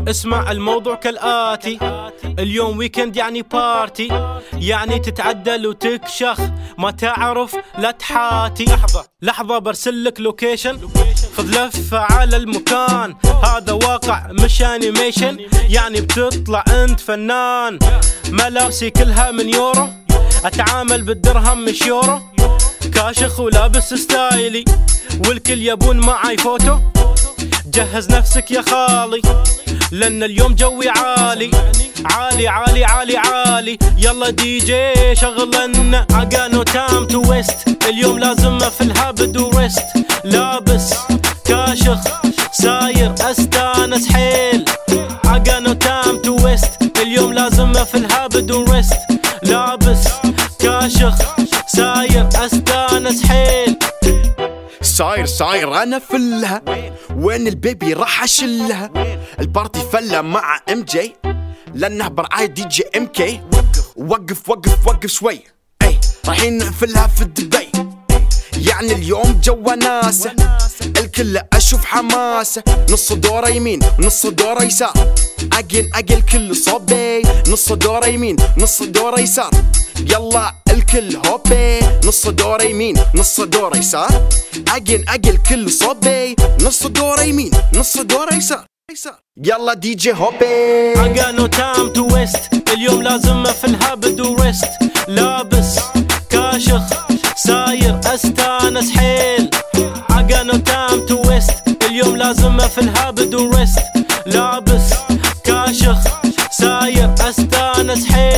اسمع الموضوع كالآتي، اليوم ويكند يعني بارتي، يعني تتعدل وتكشخ، ما تعرف لا تحاتي. لحظة برسلك لوكيشن، خذ لفة على المكان، هذا واقع مش انيميشن، يعني بتطلع انت فنان. ملابسي كلها من يورو، اتعامل بالدرهم مش يورو، كاشخ ولابس ستايلي، والكل يبون معاي فوتو. جهز نفسك يا خالي، لأن اليوم جوي عالي عالي عالي عالي عالي. يلا دي جي شغلنا، عقانو تام تو ويست، اليوم لازم في الهابد وريست. لابس كاشخ ساير استانس حيل، عقانو تام تو ويست، اليوم لازم في الهابد وريست. لابس كاشخ ساير استانس حيل، صاير انا فلها، وين البيبي راح اشلها؟ البارتي فله مع ام جي، لانه برعاية دي جي ام كي. وقف شوي، اي رايحين نقفلها في دبي، يعني اليوم جوا ناسه، الكل اشوف حماسه. نص دوره يمين ونص دوره يسار، اقل كل صوبي، نص دوره يمين نص دوره يسار. يلا الكل هوبي، نص دوره يمين نص دوره يسار، اقل كل صوبي، نص دوره يمين نص دوره يسار. يلا دي جي هوبي، عقانو تام تو ويست، اليوم لازم في الهابد وريست. لابس كاشخ ساير استانس حيل، عقانو تام تو ويست، اليوم لازم في الهابد وريست. لابس كاشخ ساير استانس حيل.